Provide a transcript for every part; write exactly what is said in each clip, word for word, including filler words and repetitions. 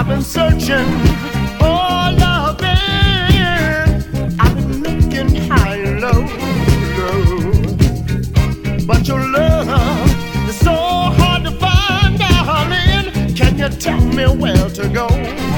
been searching for loving. I've been looking high and low, low. But your love is so hard to find, darling. Can you tell me where to go?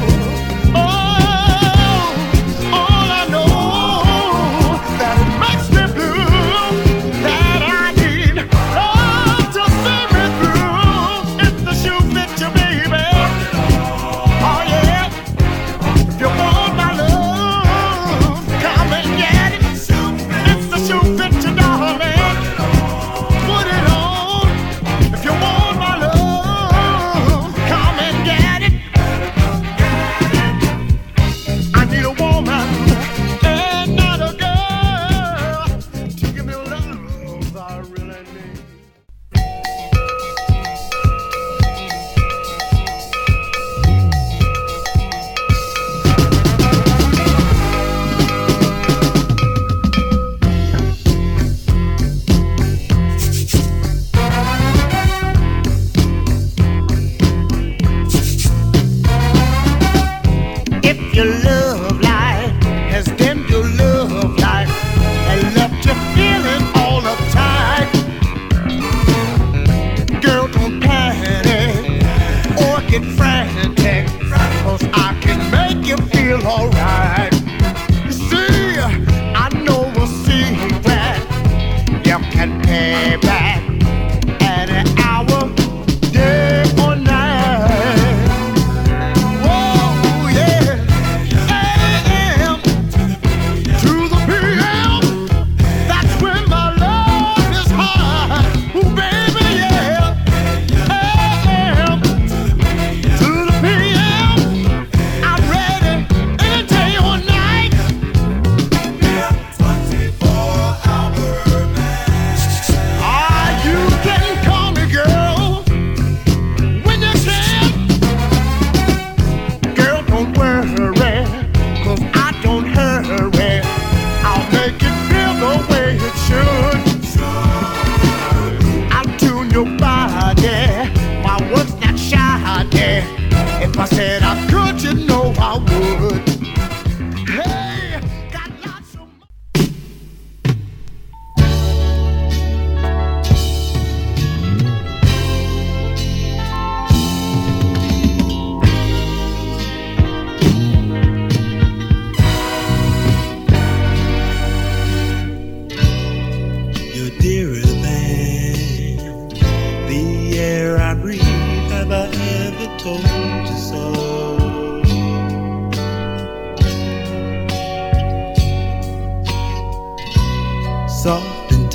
Soft and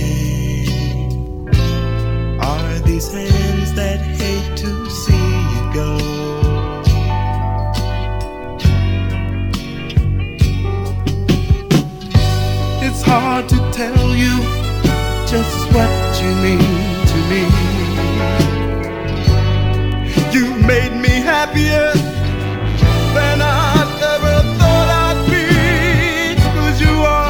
tame are these hands that hate to see you go. It's hard to tell you just what you mean to me. You made me happier than I ever thought I'd be. 'Cause you are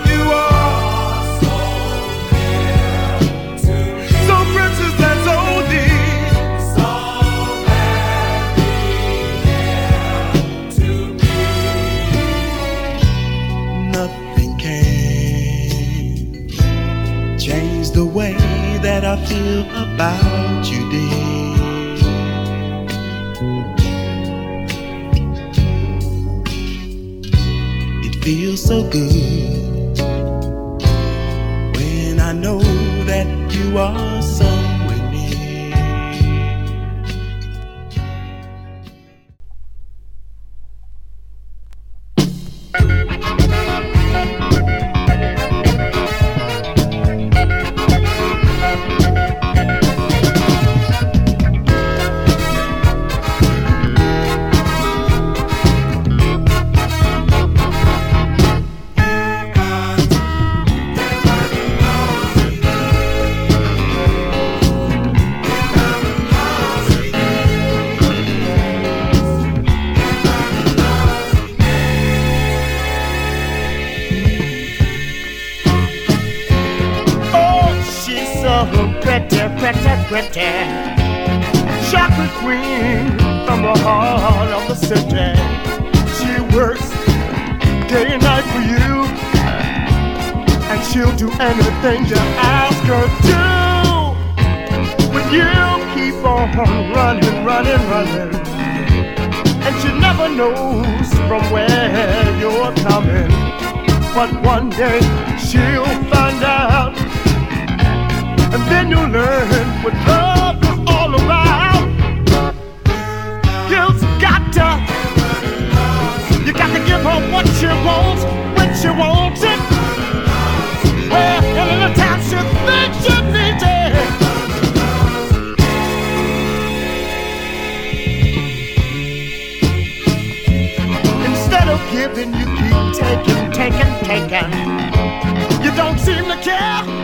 the way that I feel about you, dear. It feels so good when I know that you are somewhere near. Pretty, pretty, pretty chocolate queen from the heart of of the city. She works day and night for you, and she'll do anything you ask her to. But you keep on running, running, running, and she never knows from where you're coming. But one day she'll find out, and then you'll learn what love is all about. You've got to, you got to give her what she wants when she wants it. Well, and in the time she thinks she needs it. Instead of giving, you keep taking, taking, taking. You don't seem to care.